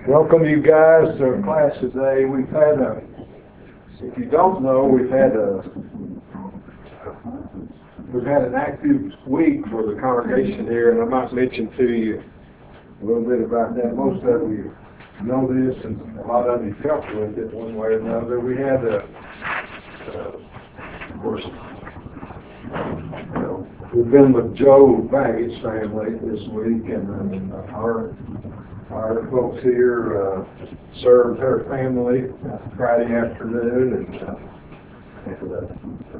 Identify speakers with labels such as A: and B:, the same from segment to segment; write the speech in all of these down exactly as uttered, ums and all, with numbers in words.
A: Welcome you guys to our class today. We've had a, if you don't know, we've had a, we've had an active week for the congregation here, and I might mention to you a little bit about that. Most of you know this, and a lot of you helped with it one way or another. We had a, uh, of course, you know, we've been with Joe Baggett's family this week, and uh, our Our folks here uh, served her family uh, Friday afternoon, and, uh, and uh,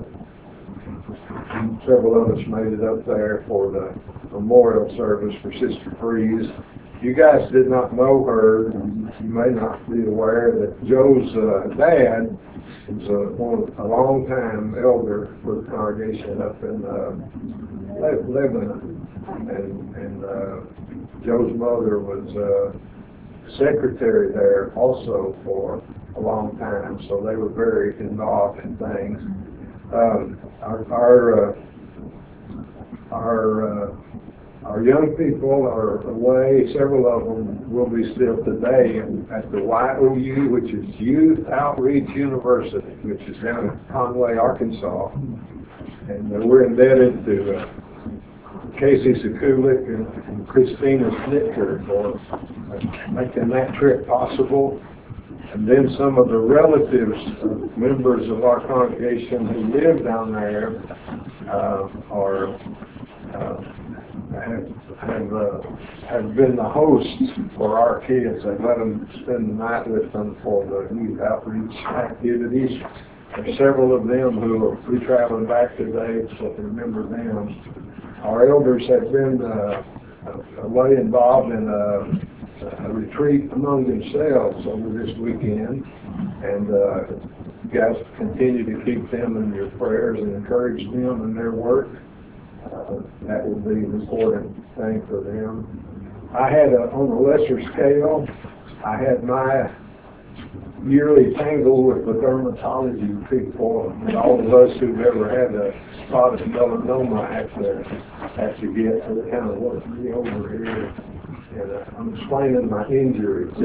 A: several of us made it up there for the memorial service for Sister Freeze. You guys did not know her. You may not be aware that Joe's uh, dad was a, one, a long-time elder for the congregation up in uh, Lebanon, and, and uh, Joe's mother was uh, secretary there also for a long time, so they were very involved in things. Um, our our uh, our, uh, our young people are away. Several of them will be still today at the Y O U, which is Youth Outreach University, which is down in Conway, Arkansas, and uh, we're indebted to uh, Casey Sekulik and, and Christina Snitker for uh, making that trip possible. And then some of the relatives of members of our congregation who live down there uh, are uh, have have, uh, have been the hosts for our kids. They let them spend the night with them for the youth outreach activities. There's several of them who will be traveling back today, so remember them. Our elders have been uh, way involved in a, a retreat among themselves over this weekend, and uh, you guys continue to keep them in your prayers and encourage them in their work. Uh, that would be an important thing for them. I had, a, on a lesser scale, I had my yearly tangle with the dermatology people, and all of us who've ever had a spot of melanoma have to, have to get, so they kind of look me over here, and uh, I'm explaining my injury. So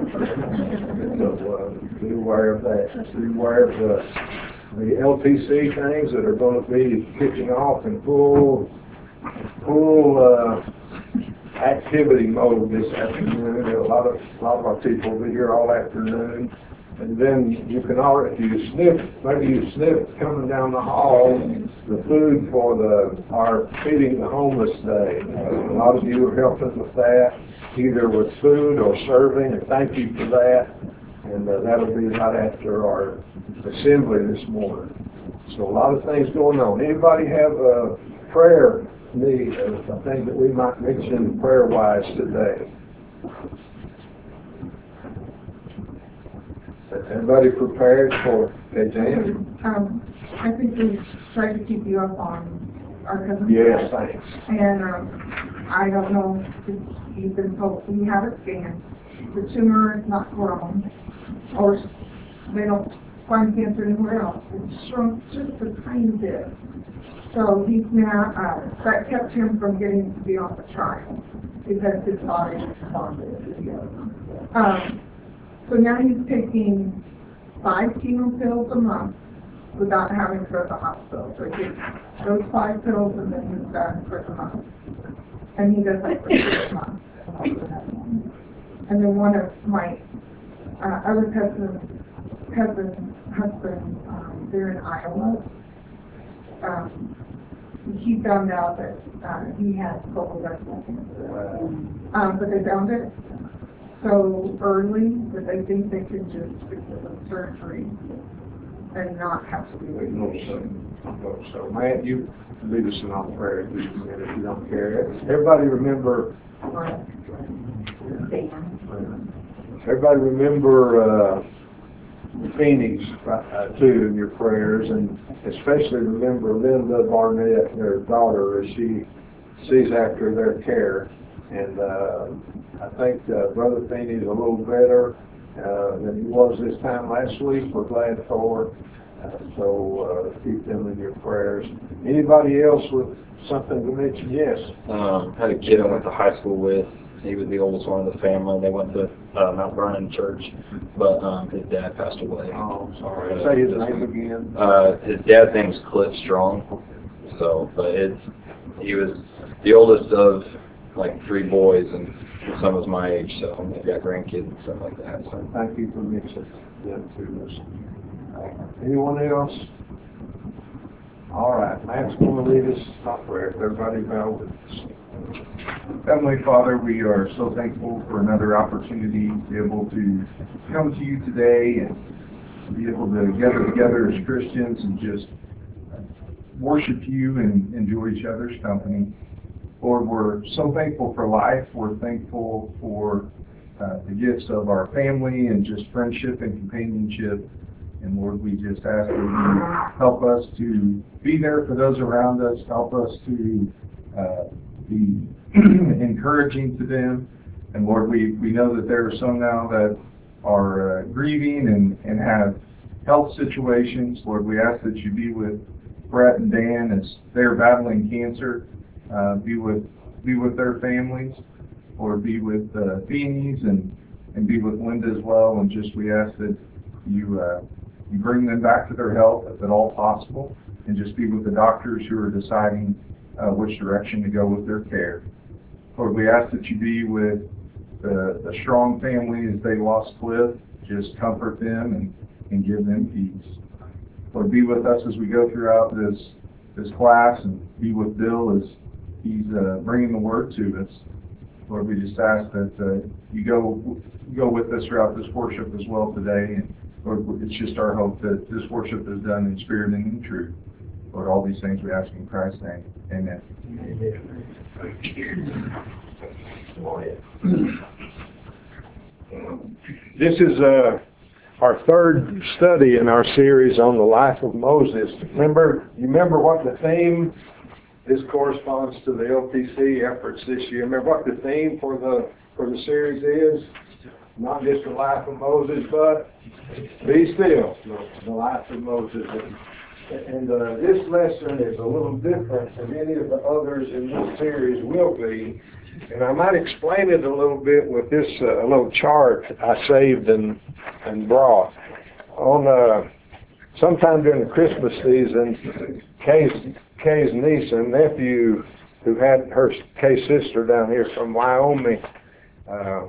A: uh, be aware of that. Be aware of the, the L T C things that are going to be kicking off in full, full uh, activity mode this afternoon. A lot of a lot of our people will be here all afternoon, and then you can already, if you sniff, maybe you sniff coming down the hall the food for the our feeding the homeless day. Uh, a lot of you are helping with that, either with food or serving, and thank you for that. And uh, that'll be right after our assembly this morning. So a lot of things going on. Anybody have a prayer need, uh, something that we might mention prayer-wise today? Everybody prepared for a Jan?
B: Um, I think we tried to keep you up on our cousin.
A: Yes, thanks.
B: And um, I don't know if you've been told, we have a scan. The tumor is not grown, or they don't find cancer anywhere else. It's shrunk just a tiny bit. So he's now, uh, that kept him from getting to be on the trial because his body responded to the other. Um, so now he's taking five chemo pills a month without having to go to the hospital. So he takes those five pills and then he's done for the month. And he does that for six months. And then one of my uh, other cousins, cousin's husband, um, they're in Iowa. Um, he found out that uh, he had colorectal cancer, um, but they found it so early that they think they could just fix it with surgery and not have to do radiation.
A: So, so Matt, you lead us in all prayer if you don't care. Everybody remember. Everybody remember. Uh, Phoenix uh, too in your prayers, and especially remember Linda Barnett, their daughter, as she sees after their care. And uh, I think uh, Brother Feeney is a little better uh, than he was this time last week. We're glad for. Uh, so uh, keep them in your prayers. Anybody else with something to mention? Yes.
C: Um, had a kid I went to high school with He was the oldest one of the family. They went to uh, Mount Vernon Church, but um, his dad passed away.
A: Oh, sorry. Say his name again.
C: Uh, his dad's name is Cliff Strong. So, but it's he was the oldest of like three boys, and his son was my age, so they've got grandkids and stuff like that. So
A: thank you for mentioning that to us. Uh, anyone else? All right, Matt's going to lead us in prayer. Everybody bow with us. Heavenly Father, we are so thankful for another opportunity to be able to come to you today and be able to gather together as Christians and just worship you and enjoy each other's company. Lord, we're so thankful for life. We're thankful for uh, the gifts of our family and just friendship and companionship. And Lord, we just ask that you help us to be there for those around us, help us to uh, be encouraging to them. And Lord, we, we know that there are some now that are uh, grieving and, and have health situations. Lord, we ask that you be with Brett and Dan as they're battling cancer. Uh, be with be with their families, or be with uh, Beanies and and be with Linda as well. And just we ask that you uh, you bring them back to their health if at all possible, and just be with the doctors who are deciding uh, which direction to go with their care. Lord, we ask that you be with the, the Strong family as they lost Cliff. Just comfort them and, and give them peace. Lord, be with us as we go throughout this this class, and be with Bill as he's uh, bringing the word to us. Lord, we just ask that uh, you go go with us throughout this worship as well today. And Lord, it's just our hope that this worship is done in spirit and in truth. Lord, all these things we ask in Christ's name. Amen. This is uh, our third study in our series on the life of Moses. Remember, you remember what the theme? This corresponds to the L P C efforts this year. Remember what the theme for the for the series is? Not just the life of Moses, but be still, the life of Moses. And, and uh, this lesson is a little different than any of the others in this series will be. And I might explain it a little bit with this uh, little chart I saved and and brought. On uh, sometime during the Christmas season, Kay's, Kay's niece and nephew, who had her Kay's sister down here from Wyoming, uh,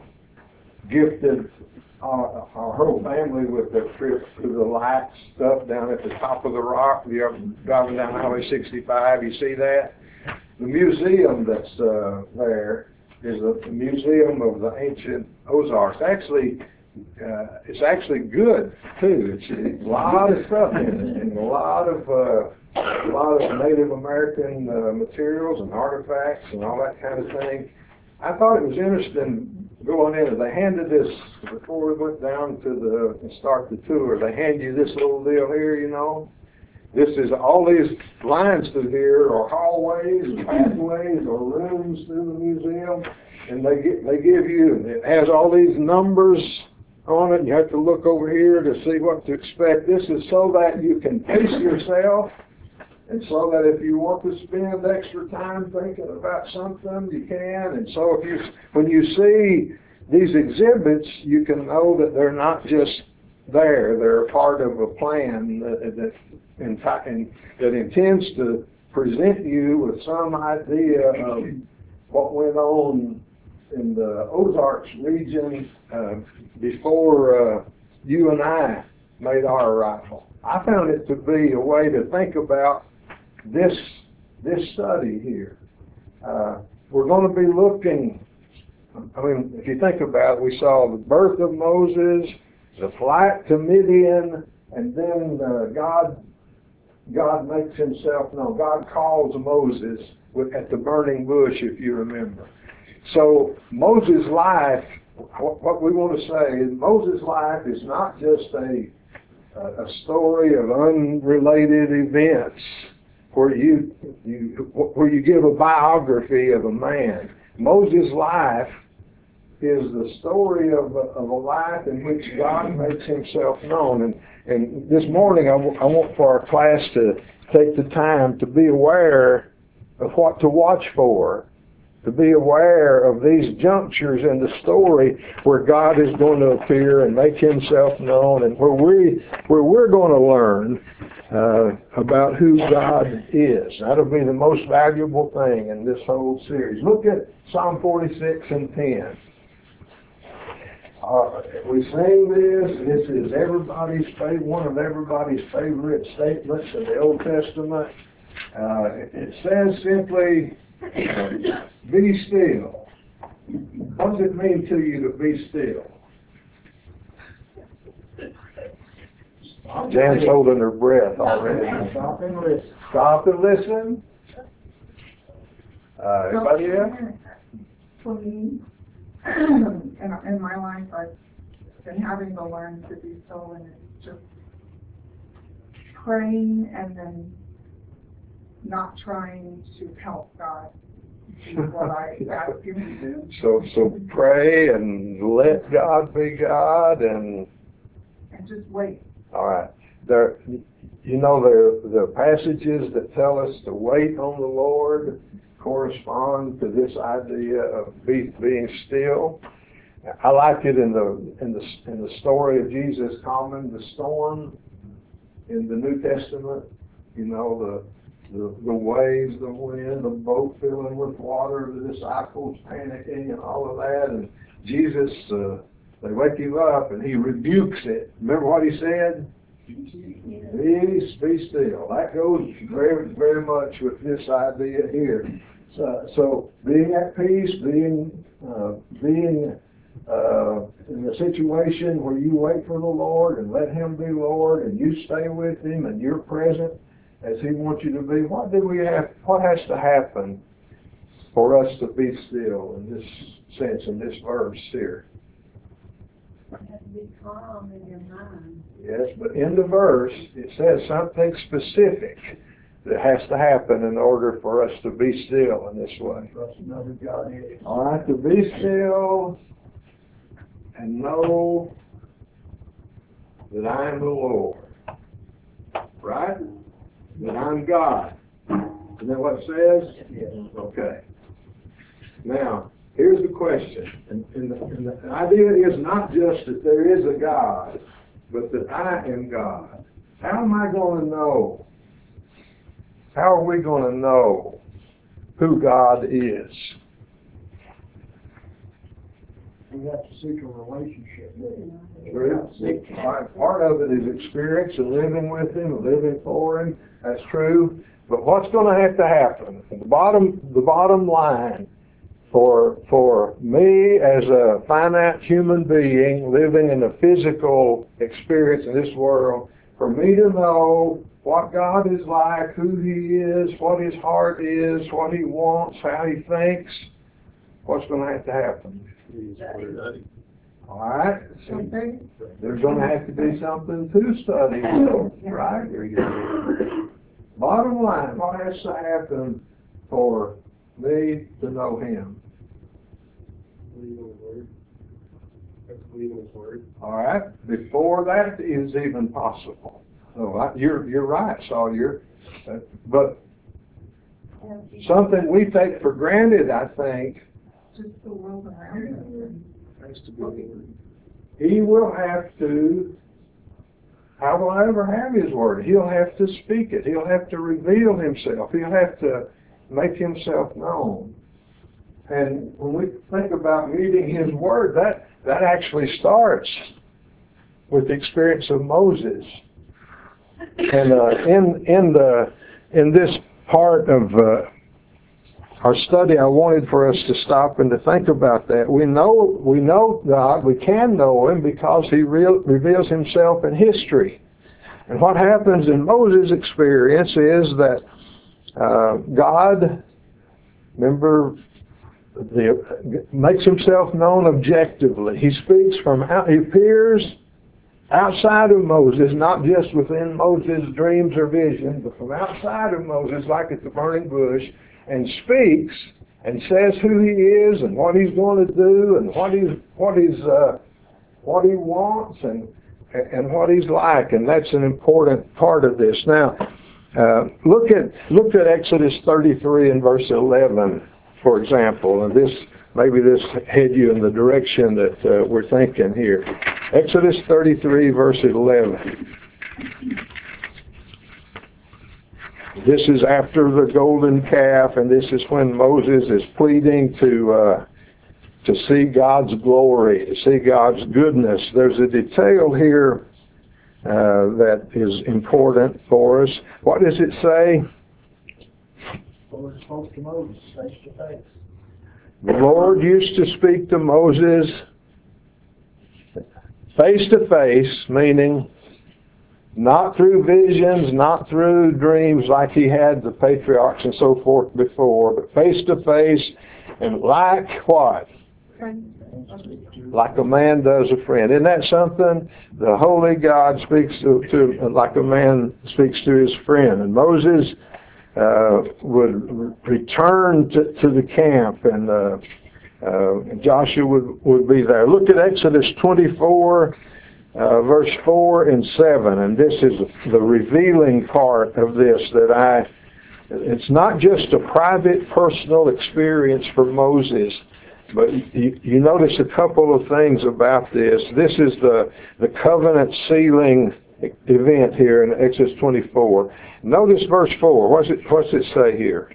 A: gifted our, our whole family with a trip to the lights stuff down at the top of the rock. You're driving down Highway sixty-five, you see that? The museum that's uh, there is a museum of the ancient Ozarks. Actually, uh, it's actually good too. It's a lot of stuff in it, and a lot of uh, a lot of Native American uh, materials and artifacts and all that kind of thing. I thought it was interesting going in. They handed this before we went down to the and start the tour. They hand you this little deal here, you know. This is all these lines through here, or hallways, or pathways, or rooms through the museum, and they get they give you. It has all these numbers on it. And you have to look over here to see what to expect. This is so that you can pace yourself, and so that if you want to spend extra time thinking about something, you can. And so if you, when you see these exhibits, you can know that they're not just there. They're part of a plan that, that, in, that intends to present you with some idea of what went on in the Ozarks region uh, before uh, you and I made our arrival. I found it to be a way to think about this this study here. Uh, we're going to be looking, I mean, if you think about it, we saw the birth of Moses, the flight to Midian, and then uh, God God makes himself known. God calls Moses with, at the burning bush, if you remember. So Moses' life, what, what we want to say is Moses' life is not just a, a story of unrelated events where you, you where you give a biography of a man. Moses' life is the story of a, of a life in which God makes himself known. And, and this morning I, w- I want for our class to take the time to be aware of what to watch for to be aware of these junctures in the story where God is going to appear and make himself known, and where we where we're going to learn uh, about who God is. That'll be the most valuable thing in this whole series. Look at Psalm forty-six and ten. Uh, we sing this. This is everybody's favorite, one of everybody's favorite statements in the Old Testament. Uh, it says simply, be still. What does it mean to you to be still? Jan's holding her breath already.
D: Stop and listen.
A: Stop and listen. Uh, anybody else?
B: For me, in, in my life, I've been having to learn to be still, and it's just praying and then not trying to help God do what I ask him to do.
A: So, so pray and let God be God, and
B: And just wait.
A: all right. There, you know, the the passages that tell us to wait on the Lord correspond to this idea of be, being still. I like it in the in the in the story of Jesus calming the storm in the New Testament. You know, the the, the waves, the wind, the boat filling with water, the disciples panicking, and all of that. And Jesus, uh, they wake him up, and he rebukes it. Remember what he said? Be, be still. That goes very, very much with this idea here. So, so being at peace, being, uh, being uh, in a situation where you wait for the Lord and let him be Lord, and you stay with him and you're present as he wants you to be. What do we have? What has to happen for us to be still in this sense, in this verse here?
D: You have to be calm in your mind.
A: Yes, but in the verse, it says something specific that has to happen in order for us to be still in this way.
D: Trust another God is.
A: All right, to be still and know that I am the Lord. Right? That I'm God. Isn't that what it says?
D: Yes.
A: Okay. Now, here's the question. And, and, the, and the idea is not just that there is a God, but that I am God. How am I going to know? How are we going to know who God is?
D: We have to seek a relationship with him.
A: True. Part part of it is experience and living with him, and living for him. That's true. But what's going to have to happen? The bottom, the bottom line for for me as a finite human being living in a physical experience in this world, for me to know what God is like, who he is, what his heart is, what he wants, how he thinks, what's going to have to happen? All right?
B: Something.
A: There's going to have to be something to study, so, right? Bottom line, what has to happen for me to know him?
E: Believe in his word. Have to believe in his word.
A: All right? Before that is even possible. So I, you're you're right, Saul. You're, uh, but something we take for granted, I think,
B: Just the world around us.
E: Has to be the word.
A: he will have to. How will I ever have his word? He'll have to speak it. He'll have to reveal himself. He'll have to make himself known. And when we think about reading his word, that, that actually starts with the experience of Moses. And uh, in in the in this part of uh, our study, I wanted for us to stop and to think about that. We know we know God. We can know him because he real, reveals himself in history. And what happens in Moses' experience is that uh, God, remember, the, makes himself known objectively. He speaks from out, he appears outside of Moses, not just within Moses' dreams or visions, but from outside of Moses, like at the burning bush, and speaks and says who he is and what he's going to do and what he's what he's uh, what he wants and and what he's like, and that's an important part of this. Now, uh, look at look at Exodus thirty-three and verse eleven. for example, and this, maybe this head you in the direction that uh, we're thinking here. Exodus thirty-three, verse eleven. This is after the golden calf, and this is when Moses is pleading to uh, to see God's glory, to see God's goodness. There's a detail here uh, that is important for us. What does it say?
F: The Lord spoke to Moses face to face.
A: The Lord used to speak to Moses face to face, meaning not through visions, not through dreams like he had the patriarchs and so forth before, but face to face, and like what? Like a man does a friend. Isn't that something? The holy God speaks to, to like a man speaks to his friend. And Moses uh, would return to, to the camp, and uh, uh, Joshua would, would be there. Look at Exodus twenty-four, uh, verse four and seven. And this is the revealing part of this that I, it's not just a private personal experience for Moses. But you, you notice a couple of things about this. This is the, the covenant sealing event here in Exodus twenty-four. Notice verse four. What's it, what's it say here?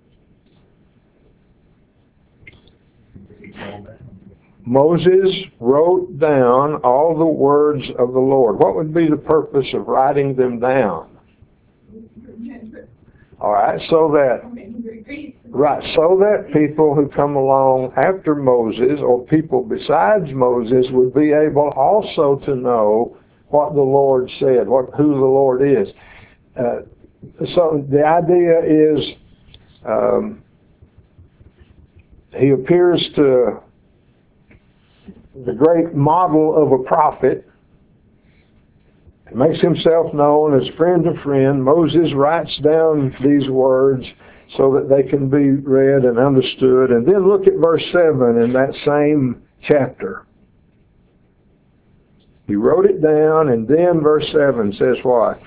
A: Moses wrote down all the words of the Lord. What would be the purpose of writing them down? All right, so that right, so that people who come along after Moses or people besides Moses would be able also to know what the Lord said, what who the Lord is. Uh, so the idea is um, he appears to the great model of a prophet. Makes himself known as friend to friend. Moses writes down these words so that they can be read and understood. And then look at verse seven in that same chapter. He wrote it down, and then verse seven says what?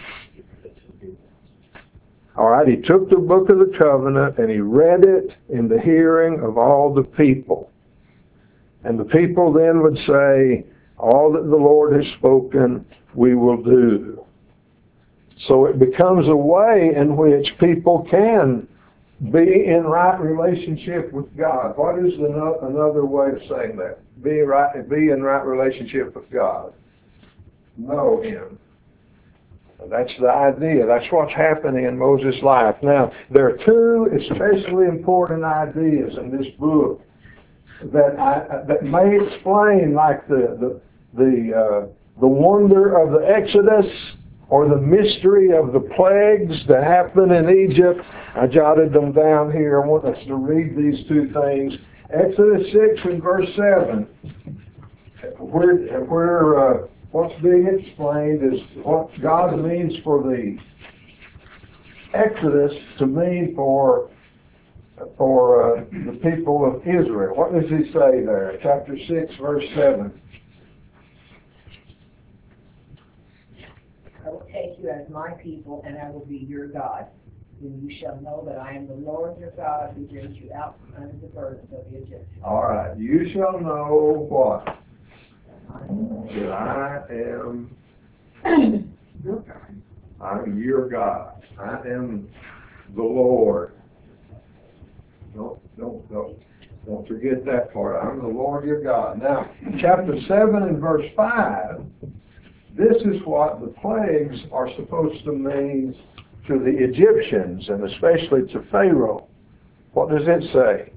A: All right, he took the book of the covenant and he read it in the hearing of all the people. And the people then would say, all that the Lord has spoken, we will do. So it becomes a way in which people can be in right relationship with God. What is the no, another way of saying that? Be right, be in right relationship with God. Know Him. That's the idea. That's what's happening in Moses' life. Now, there are two especially important ideas in this book that I, that may explain, like the the the uh, the wonder of the Exodus, or the mystery of the plagues that happened in Egypt. I jotted them down here. I want us to read these two things. Exodus six and verse seven, where where uh, what's being explained is what God means for the Exodus to mean for for uh, the people of Israel. What does he say there? Chapter six, verse seven.
D: I will take you as my people, and I will be your God. Then you shall know that I am the Lord your God, who brings you out from under the burdens of the Egyptians.
A: All right. You shall know what? That I am
B: Your God.
A: I'm your God. I am the Lord. Don't, don't, don't, don't forget that part. I'm the Lord your God. Now, chapter seven and verse five, this is what the plagues are supposed to mean to the Egyptians, and especially to Pharaoh. What does it say?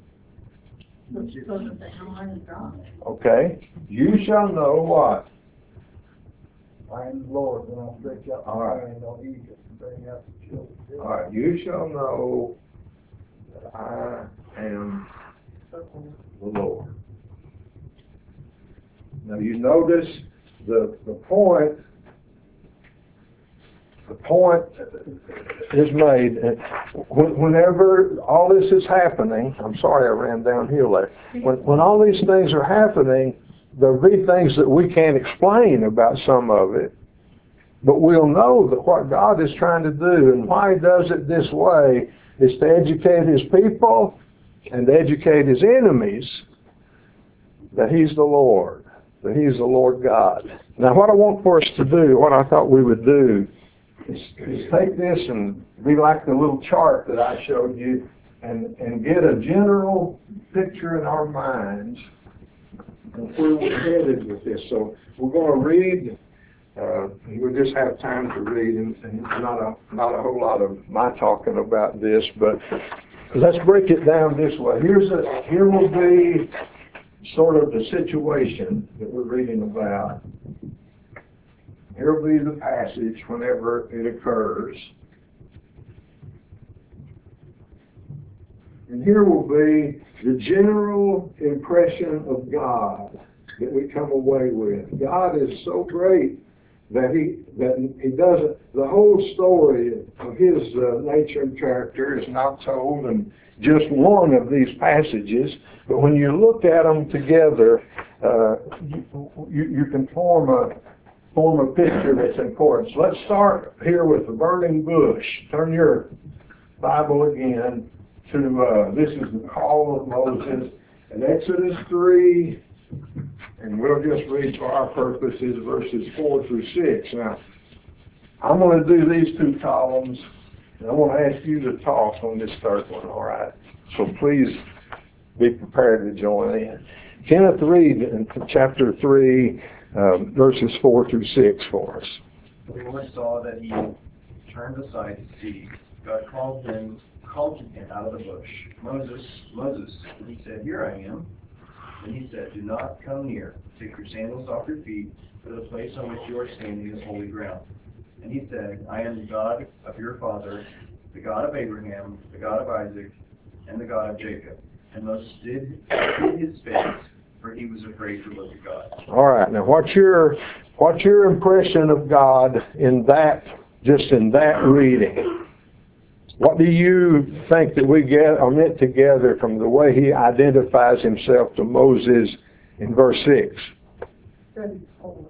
A: Okay. You shall know what?
F: I am the Lord when I stretch out
A: All
F: my
A: right.
F: hand on Egypt and bring out the children of Israel.
A: All right. You shall know that I am the Lord. Now you notice the the point. The point is made whenever all this is happening. I'm sorry I ran downhill there. When when all these things are happening, there'll be things that we can't explain about some of it, but we'll know that what God is trying to do and why He does it this way is to educate His people and to educate his enemies that he's the Lord, that he's the Lord God. Now what I want for us to do, what I thought we would do, is, is take this and be like the little chart that I showed you and, and get a general picture in our minds of where we're headed with this. So we're going to read, uh, we'll just have time to read, and, and not a not a whole lot of my talking about this, but let's break it down this way. Here's a, here will be sort of the situation that we're reading about. Here will be the passage whenever it occurs. And here will be the general impression of God that we come away with. God is so great that he that he doesn't, the whole story of his uh, nature and character is not told in just one of these passages, but when you look at them together, uh, you, you, you can form a form a picture that's important. So let's start here with the burning bush. Turn your Bible again to, uh, this is the call of Moses in Exodus three, and we'll just read for our purposes verses four through six. Now, I'm going to do these two columns, and I want to ask you to talk on this third one, all right? So please be prepared to join in. Kenneth, read in chapter three, um, verses four through six for us.
G: The Lord saw that he turned aside to see. God called him, called to him out of the bush. Moses, Moses, and he said, Here I am. And he said, Do not come near. Take your sandals off your feet, for the place on which you are standing is holy ground. And he said, I am the God of your father, the God of Abraham, the God of Isaac, and the God of Jacob. And Moses did hid his face, for he was afraid to look at God.
A: All right. Now, what's your what's your impression of God in that, just in that reading? What do you think that we get or meant together from the way he identifies himself to Moses in verse six?
B: That is holy.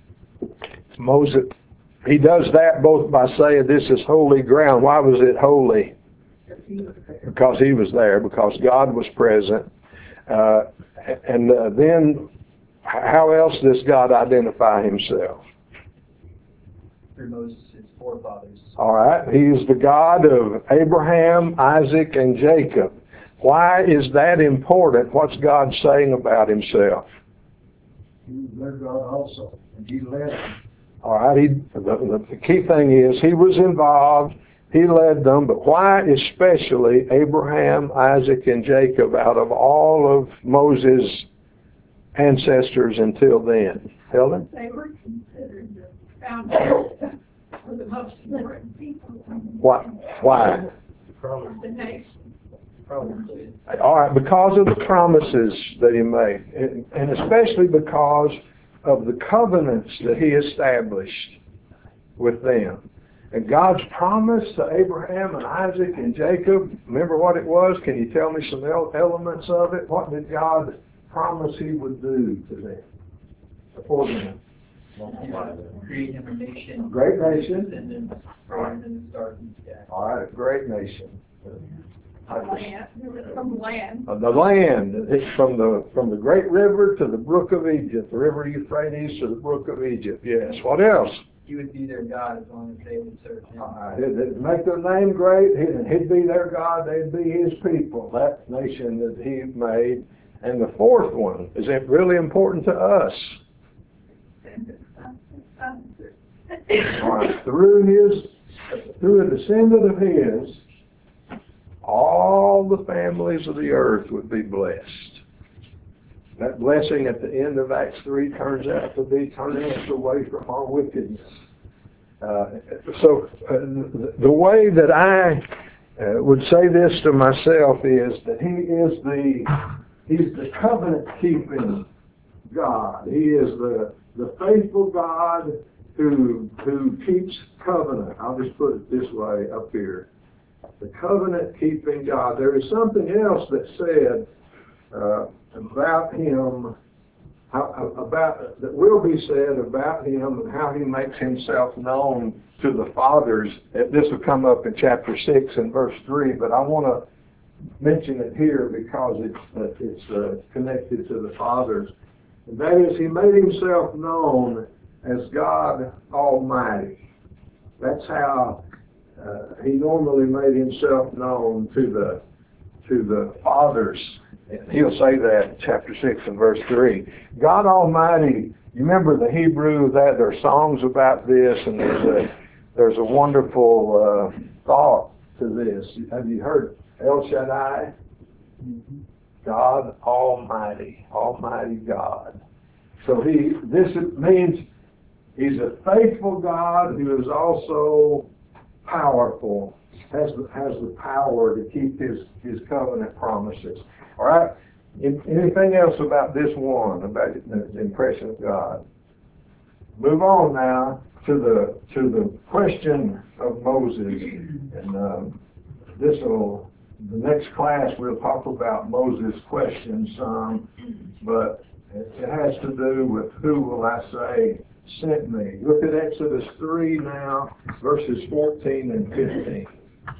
A: Moses, he does that both by saying this is holy ground. Why was it holy?
B: Because he was there.
A: Because he was there, because God was present. Uh, and uh, then how else does God identify himself?
F: Through Moses, his forefathers.
A: All right. He's the God of Abraham, Isaac, and Jacob. Why is that important? What's God saying about himself?
F: He was their God also, and he led them.
A: All right. He, the, the key thing is he was involved. He led them. But why especially Abraham, Isaac, and Jacob out of all of Moses' ancestors until then? Helen?
H: They were considered the foundation for the most important people
A: Why? Why?
H: of the nation.
F: Probably.
A: All right, because of the promises that he made, and, and especially because of the covenants that he established with them. And God's promise to Abraham and Isaac and Jacob, remember what it was? Can you tell me some elements of it? What did God promise he would do to them? For them?
F: Create him a nation.
A: Great nation.
F: Descendants. And then start from scratch.
A: All right, a great nation.
H: Land, from land.
A: Uh, The land, it's from the from the great river to the brook of Egypt, the river Euphrates to the brook of Egypt. Yes. What else?
F: He would be their God as long as they would serve him.
A: Uh, he'd, he'd make their name great. He'd, he'd be their God. They'd be his people. That nation that he made. And the fourth one is it really important to us. All right. Through his, through a descendant of his, all the families of the earth would be blessed. That blessing at the end of Acts three turns out to be turning us away from our wickedness. Uh, so uh, the, the way that I uh, would say this to myself is that he is the he's the covenant keeping God. He is the the faithful God who who keeps covenant. I'll just put it this way up here. The covenant keeping God. There is something else that's said uh, about him, how, about that will be said about him and how he makes himself known to the fathers. This will come up in chapter six and verse three, but I want to mention it here because it's, uh, it's uh, connected to the fathers. And that is, he made himself known as God Almighty. That's how uh, he normally made himself known to the to the fathers. And he'll say that in chapter six and verse three. God Almighty, you remember the Hebrew, that there are songs about this, and there's a there's a wonderful uh, thought to this. Have you heard El Shaddai? God Almighty, Almighty God. So he, this means he's a faithful God who is also powerful, has the, has the power to keep his, his covenant promises. All right? Anything else about this one, about the impression of God? Move on now to the to the question of Moses, and um, this will. The next class we'll talk about Moses' question some, but it has to do with who will I say sent me. Look at Exodus three now, verses fourteen and fifteen.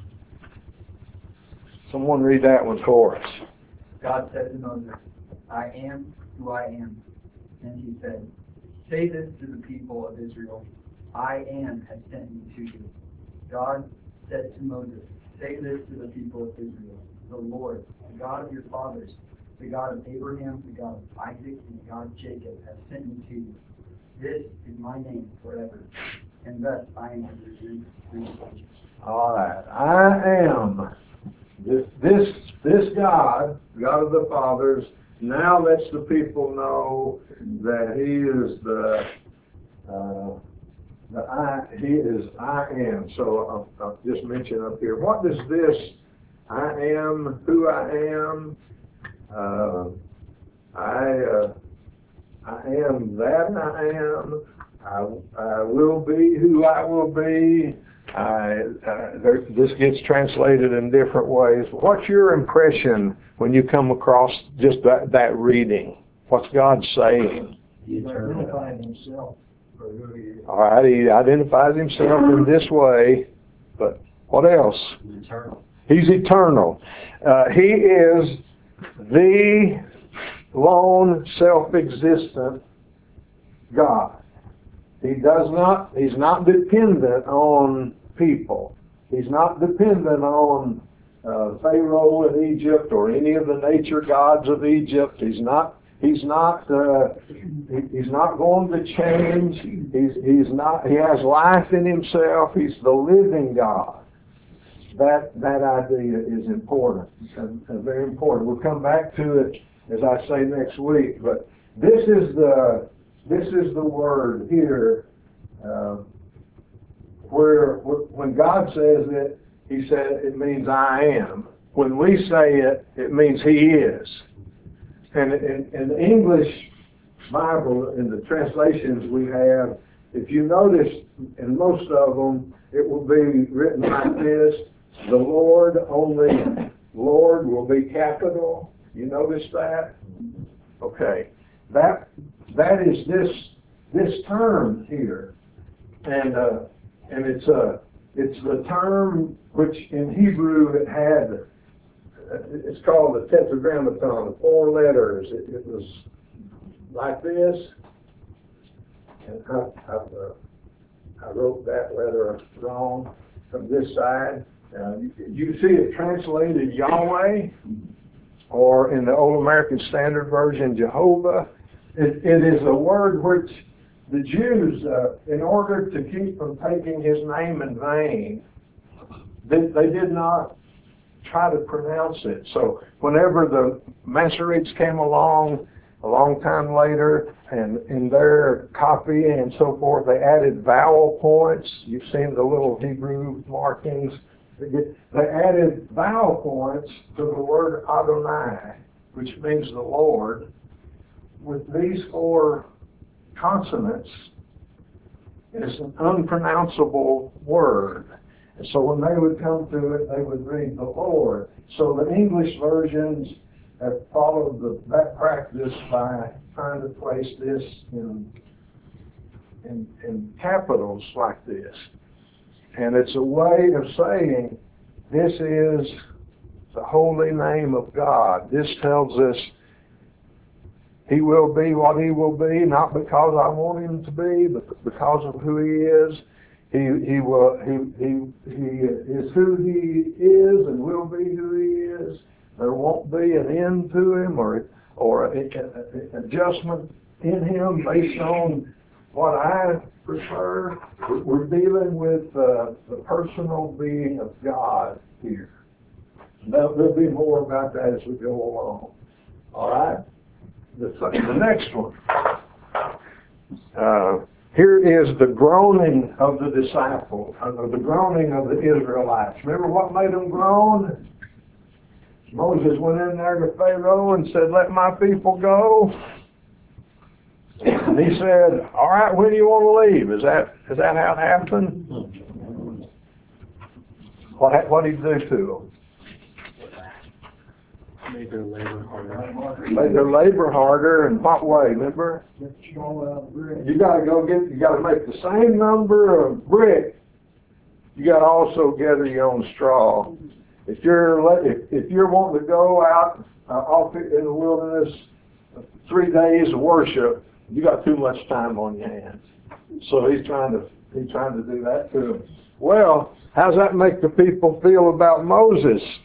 A: Someone read that one for us.
I: God said to Moses, I am who I am. And he said, say this to the people of Israel, I am has sent me to you. God said to Moses, say this to the people of Israel, the Lord, the God of your fathers, the God of Abraham, the God of Isaac, and the God of Jacob has sent me to you. This is my name forever, and thus I am your resource.
A: All right, I am. This, this, this God, God of the fathers, now lets the people know that He is the, uh, the I. He is I am. So I'll, I'll just mention up here. What does this I am, who I am, uh, I, uh, I am that I am, I, I will be who I will be. I, uh, there, this gets translated in different ways. What's your impression when you come across just that, that reading? What's God saying?
F: He's identifying himself for who he is.
A: All right, he identifies himself in this way, but what else?
F: He's eternal.
A: He's eternal. Uh, he is the lone self-existent God. He does not, he's not dependent on people. He's not dependent on uh, Pharaoh in Egypt or any of the nature gods of Egypt. He's not, he's not, uh, he, he's not going to change. He's, he's not, he has life in himself. He's the living God. That, that idea is important, and, and very important. We'll come back to it, as I say, next week, but this is the, this is the word here, uh, where when God says it, He said it means I am. When we say it, it means He is. And in, in the English Bible, in the translations we have, if you notice, in most of them, it will be written like this: the Lord, only Lord will be capital. You notice that? Okay. That that is this this term here, and uh, and it's a it's the term which in Hebrew it had. It's called the tetragrammaton, four letters. It, it was like this, and I, I, uh, I wrote that letter wrong from this side. Uh, you, you see it translated Yahweh, or in the Old American Standard Version, Jehovah. It, it is a word which the Jews, uh, in order to keep from taking His name in vain, they, they did not try to pronounce it. So whenever the Masoretes came along a long time later, and in their copy and so forth, they added vowel points. You've seen the little Hebrew markings. They added vowel points to the word Adonai, which means the Lord, with these four consonants. It's an unpronounceable word. And so when they would come to it, they would read the Lord. So the English versions have followed the, that practice by trying to place this in, in, in capitals like this. And it's a way of saying this is the holy name of God. This tells us He will be what He will be, not because I want Him to be, but because of who He is. He He will He He He is who He is and will be who He is. There won't be an end to Him or or an adjustment in Him based on what I prefer. We're dealing with uh, the personal being of God here. There'll, there'll be more about that as we go along. All right. The, the next one. Uh, here is the groaning of the disciples, uh, the groaning of the Israelites. Remember what made them groan? Moses went in there to Pharaoh and said, "Let my people go." And he said, "All right, when do you want to leave?" Is that is that how it happened? What what did he do to them?
E: Made their labor harder.
A: Made their labor harder. In what way? Remember? You got to go get. You got to make the same number of brick. You got to also gather your own straw. If you're if, if you're wanting to go out uh, off in the wilderness, three days of worship, you got too much time on your hands. So he's trying to he's trying to do that to them. Well, how's that make the people feel about Moses?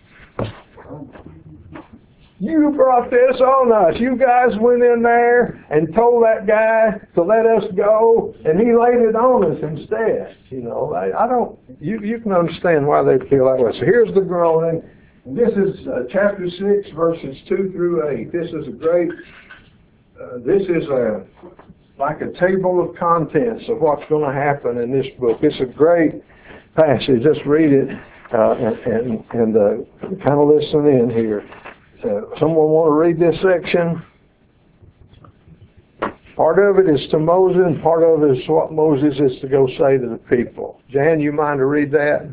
A: You brought this on us. You guys went in there and told that guy to let us go, and he laid it on us instead. You know, I, I don't. You you can understand why they feel that way. So here's the groaning. This is uh, chapter six, verses two through eight. This is a great. Uh, this is a like a table of contents of what's going to happen in this book. It's a great passage. Just read it uh, and and, and uh, kind of listen in here. Uh, someone want to read this section? Part of it is to Moses, and part of it is what Moses is to go say to the people. Jan, you mind to read that?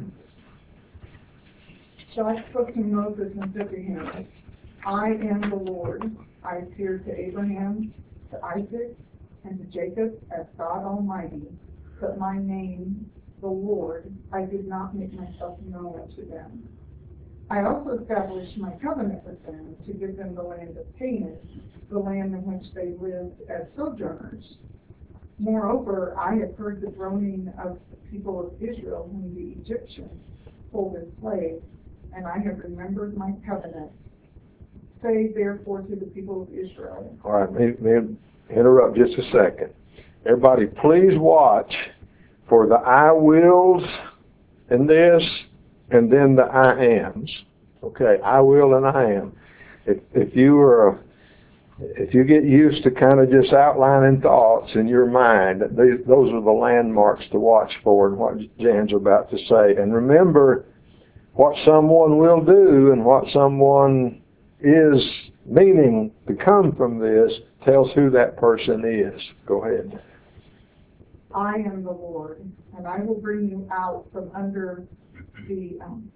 B: So I spoke to Moses and said to him, I am the Lord. I appeared to Abraham, to Isaac, and to Jacob as God Almighty, but my name, the Lord, I did not make myself known to them. I also established my covenant with them to give them the land of Canaan, the land in which they lived as sojourners. Moreover, I have heard the groaning of the people of Israel whom the Egyptians hold as slaves, and I have remembered my covenant. Say therefore to the people of Israel.
A: All right, let me interrupt just a second. Everybody, please watch for the I wills in this, and then the I ams. Okay, I will and I am. If if you are, if you get used to kind of just outlining thoughts in your mind, these, those are the landmarks to watch for and what Jan's about to say. And remember, what someone will do and what someone is meaning to come from this tells who that person is. Go ahead.
B: I am the Lord, and I will bring you out from under the um,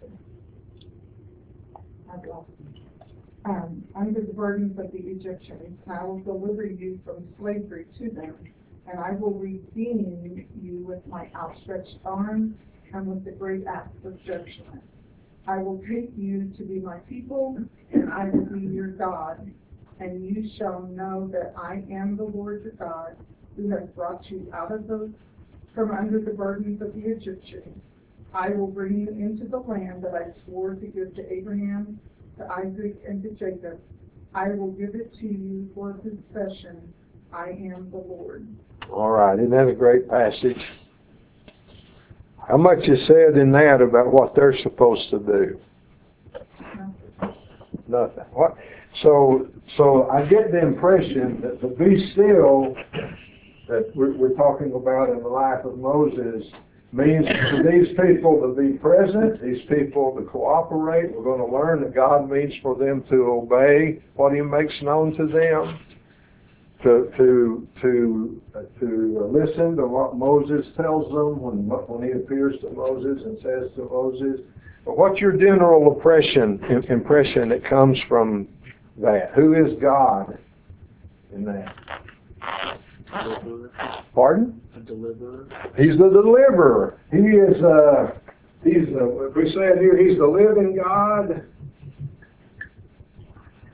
B: I've lost it. Um, under the burdens of the Egyptians, and I will deliver you from slavery to them, and I will redeem you with my outstretched arm and with the great acts of judgment. I will take you to be my people, and I will be your God, and you shall know that I am the Lord your God, who has brought you out of the from under the burdens of the Egyptians. I will bring you into the land that I swore to give to Abraham, to Isaac, and to Jacob. I will give it to you for possession. I am the Lord. All right, isn't that a great passage? How much is said in that about what they're supposed to do? Nothing. Nothing. What? So, so I get the impression that the be still that we're, we're talking about in the life of Moses means for these people to be present, these people to cooperate. We're going to learn that God means for them to obey what He makes known to them, to to to uh, to listen to what Moses tells them when when He appears to Moses and says to Moses. But what's your general impression impression that comes from that? Who is God in that?
E: Deliverer.
A: Pardon?
E: A deliverer.
A: He's the deliverer. He is, uh, he's, uh, we say it here, He's the living God.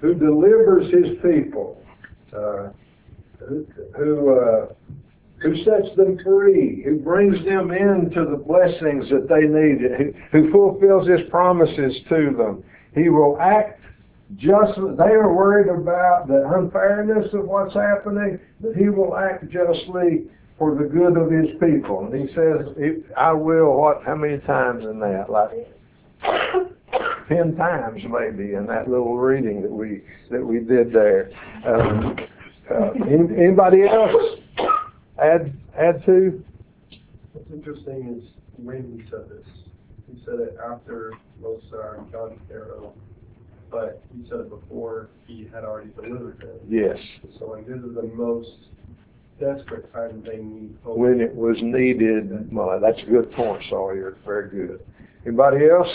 A: who delivers his people, uh, who, who, uh, who sets them free, who brings them into the blessings that they need, who, who fulfills his promises to them. He will act justly. They are worried about the unfairness of what's happening, but he will act justly for the good of his people. And he says, I will, what, how many times in that? Like ten times maybe in that little reading that we, that we did there. Um, uh, anybody else add, add to?
E: What's interesting is when he said this. He said it after Moses got Pharaoh, but he said it before he had already delivered them.
A: Yes.
E: So like this is the most desperate time they need hope.
A: When it was needed. Well, that's a good point, Sawyer. Very good. Anybody else?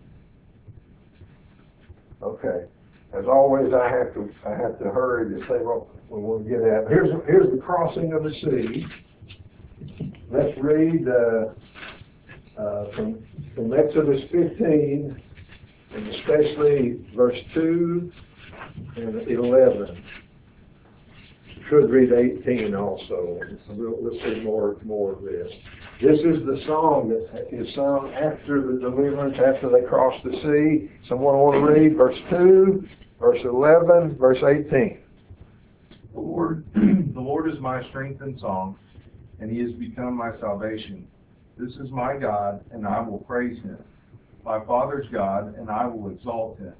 A: Okay. As always, I have to I have to hurry to say what we want to get at. Here's here's the crossing of the sea. Let's read uh, uh, from from Exodus fifteen, and especially verse two and eleven. Could read eighteen also. We'll, we'll see more more of this. This is the song that is sung after the deliverance, after they cross the sea. Someone want to read verse two, verse eleven, verse eighteen.
J: The Lord, the Lord is my strength and song, and he has become my salvation. This is my God, and I will praise him. My Father's God, and I will exalt him.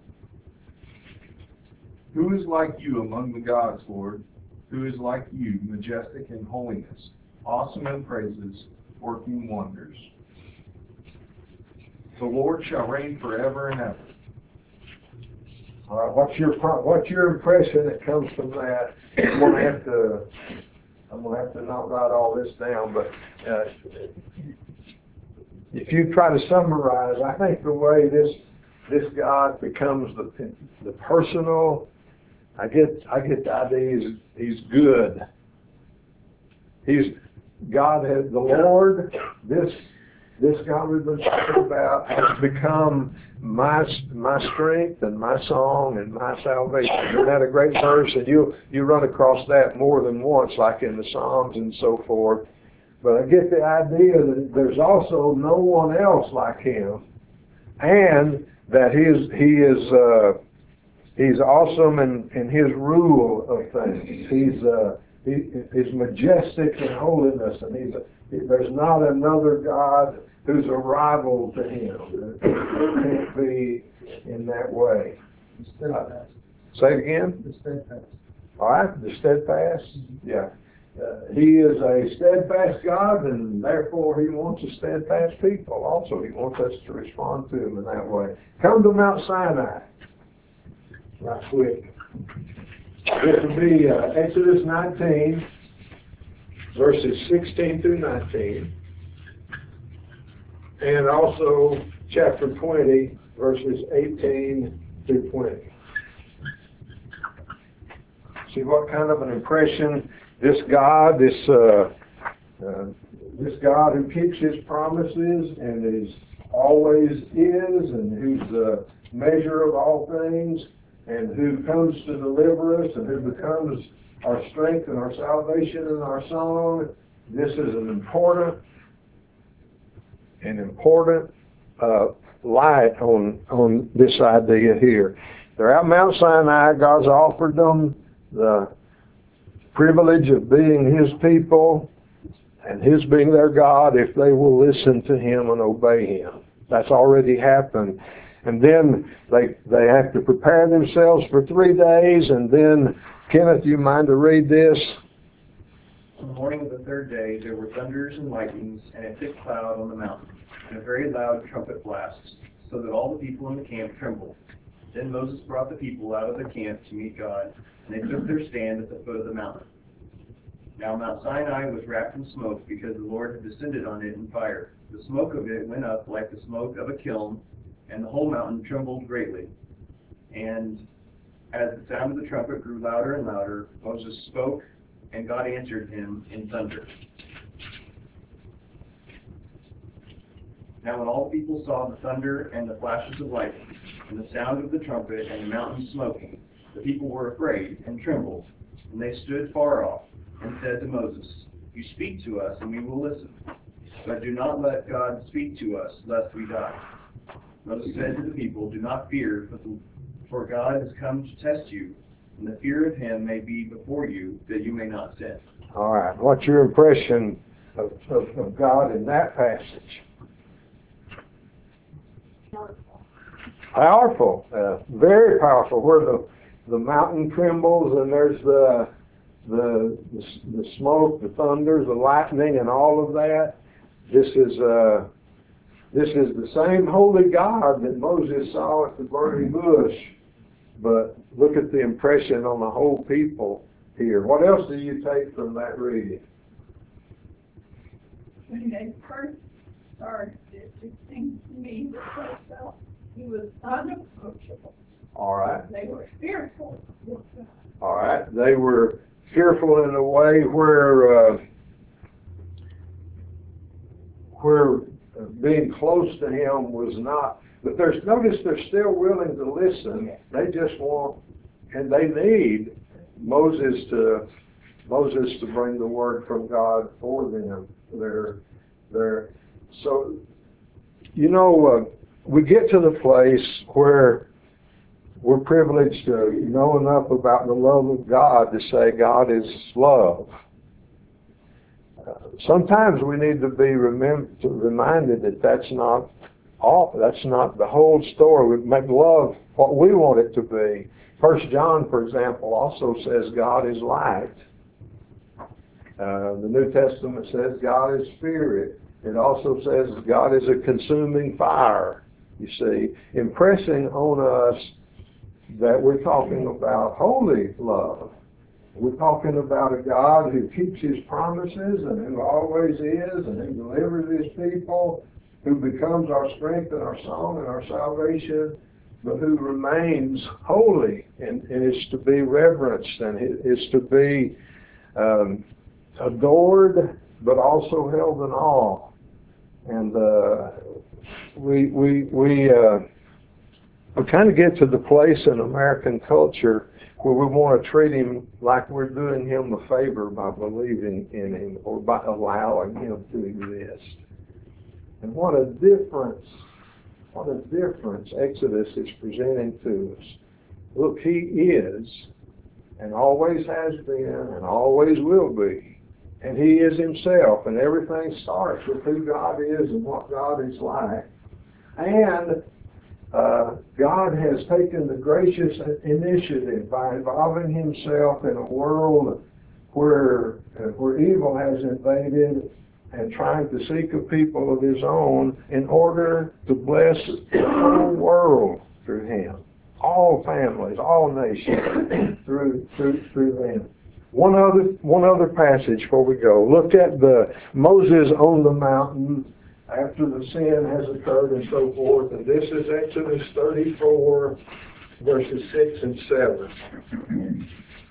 J: Who is like you among the gods, Lord? Who is like you, majestic in holiness, awesome in praises, working wonders? The Lord shall reign forever and ever.
A: All right, what's your what's your impression that comes from that? I'm gonna have to I'm gonna have to not write all this down, but uh, if you try to summarize, I think the way this this God becomes the the personal. I get I get the idea he's, he's good. He's God has the Lord. This this God we've been talking about has become my my strength and my song and my salvation. Isn't that a great verse? And you you run across that more than once, like in the Psalms and so forth. But I get the idea that there's also no one else like him, and that he is he is. Uh, He's awesome in, in his rule of things. He's uh, he, he's majestic in holiness, and he's a, he, there's not another God who's a rival to him. It can't be in that way. Uh, say it again.
F: The steadfast.
A: All right, the steadfast. Yeah, uh, he is a steadfast God, and therefore he wants a steadfast people. Also, he wants us to respond to him in that way. Come to Mount Sinai. Right quick. This will be uh, Exodus nineteen, verses sixteen through nineteen, and also chapter twenty, verses eighteen through twenty. See what kind of an impression this God, this uh, uh, this God who keeps his promises and is always is, and who's the measure of all things, and who comes to deliver us, and who becomes our strength and our salvation and our song. This is an important, an important uh, light on on this idea here. They're at Mount Sinai. God's offered them the privilege of being his people and his being their God if they will listen to him and obey him. That's already happened. And then they they have to prepare themselves for three days. And then, Kenneth, you mind to read this?
G: On the morning of the third day, there were thunders and lightnings and a thick cloud on the mountain, and a very loud trumpet blast, so that all the people in the camp trembled. Then Moses brought the people out of the camp to meet God, and they took their stand at the foot of the mountain. Now Mount Sinai was wrapped in smoke because the Lord had descended on it in fire. The smoke of it went up like the smoke of a kiln, and the whole mountain trembled greatly. And as the sound of the trumpet grew louder and louder, Moses spoke, and God answered him in thunder. Now when all the people saw the thunder and the flashes of lightning, and the sound of the trumpet and the mountain smoking, The people were afraid and trembled, and they stood far off, and said to Moses, "You speak to us, and we will listen. But do not let God speak to us, lest we die." Moses said to the people, "Do not fear, but the, for God has come to test you, and the fear of him may be before you, that you may not sin."
A: All right. What's your impression of, of, of God in that passage? Powerful, uh, very powerful. Where the the mountain trembles and there's the, the the the smoke, the thunder, the lightning, and all of that. This is uh, this is the same holy God that Moses saw at the burning bush. But look at the impression on the whole people here. What else do you take from that reading?
H: When they first started, it just seemed to me that they felt he was unapproachable.
A: All right.
H: They were fearful.
A: All right. They were fearful in a way where uh, where being close to him was not. But there's notice they're still willing to listen. They just want and they need Moses to Moses to bring the word from God for them. They're they're so you know uh, we get to the place where we're privileged to know enough about the love of God to say God is love. Uh, sometimes we need to be remem- to reminded that that's not all. That's not the whole story. We make love what we want it to be. First John, for example, also says God is light. Uh, the New Testament says God is spirit. It also says God is a consuming fire. You see, impressing on us that we're talking about holy love. We're talking about a God who keeps his promises and who always is and who delivers his people, who becomes our strength and our song and our salvation, but who remains holy and, and is to be reverenced and is to be um, adored, but also held in awe. And uh, we we we uh, we kind of get to the place in American culture where we want to treat him like we're doing him a favor by believing in him or by allowing him to exist. And what a difference, what a difference Exodus is presenting to us. Look, he is, and always has been, and always will be. And he is himself, and everything starts with who God is and what God is like. And uh, God has taken the gracious initiative by involving himself in a world where, uh, where evil has invaded and trying to seek a people of his own in order to bless the whole world through him. All families, all nations through, through, through them. One other, one other passage before we go. Look at the Moses on the mountain after the sin has occurred and so forth. And this is Exodus thirty-four, verses six and seven.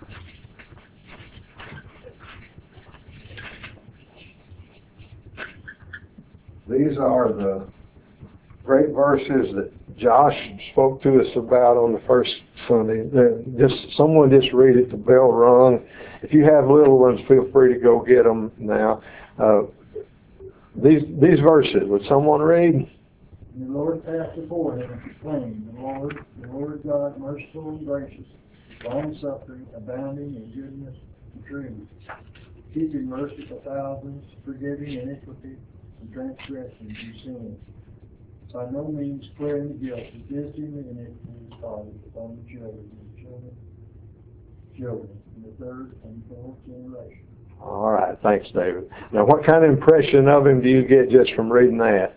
A: These are the great verses that Josh spoke to us about on the first Sunday. Just someone just read it. The bell rung. If you have little ones, feel free to go get them now. Uh, these these verses. Would someone read?
F: And the Lord passed before him and proclaimed, the Lord, the Lord God, merciful and gracious, long-suffering, abounding in goodness and truth, keeping mercy for thousands, forgiving iniquity and transgressions and sins. By no means spreading the guilt, but visiting the iniquity of fathers upon the children and the children, children, in the third and fourth generation.
A: All right, thanks, David. Now, what kind of impression of him do you get just from reading that?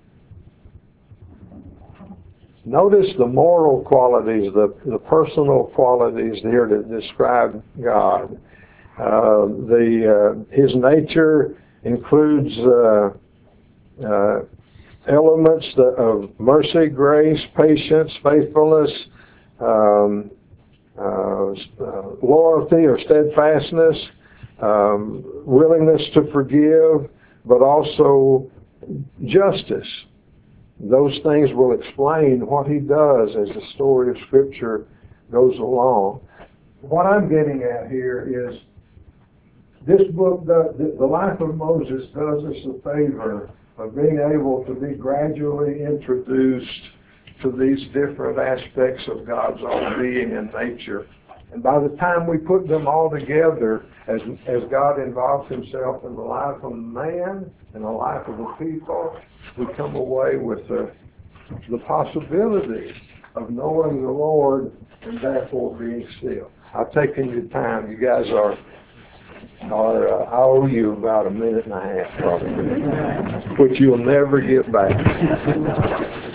A: Notice the moral qualities, the, the personal qualities here to describe God. Uh, the uh, his nature includes uh, uh, elements that, of mercy, grace, patience, faithfulness, um, uh, uh, loyalty or steadfastness, um, willingness to forgive, but also justice. Those things will explain what he does as the story of Scripture goes along. What I'm getting at here is this book, the, the, the life of Moses does us a favor of being able to be gradually introduced to these different aspects of God's own being and nature. And by the time we put them all together, as, as God involves himself in the life of man and the life of the people, we come away with the, the possibility of knowing the Lord and therefore being still. I've taken your time. You guys are, are uh, I owe you about a minute and a half probably, which you'll never get back.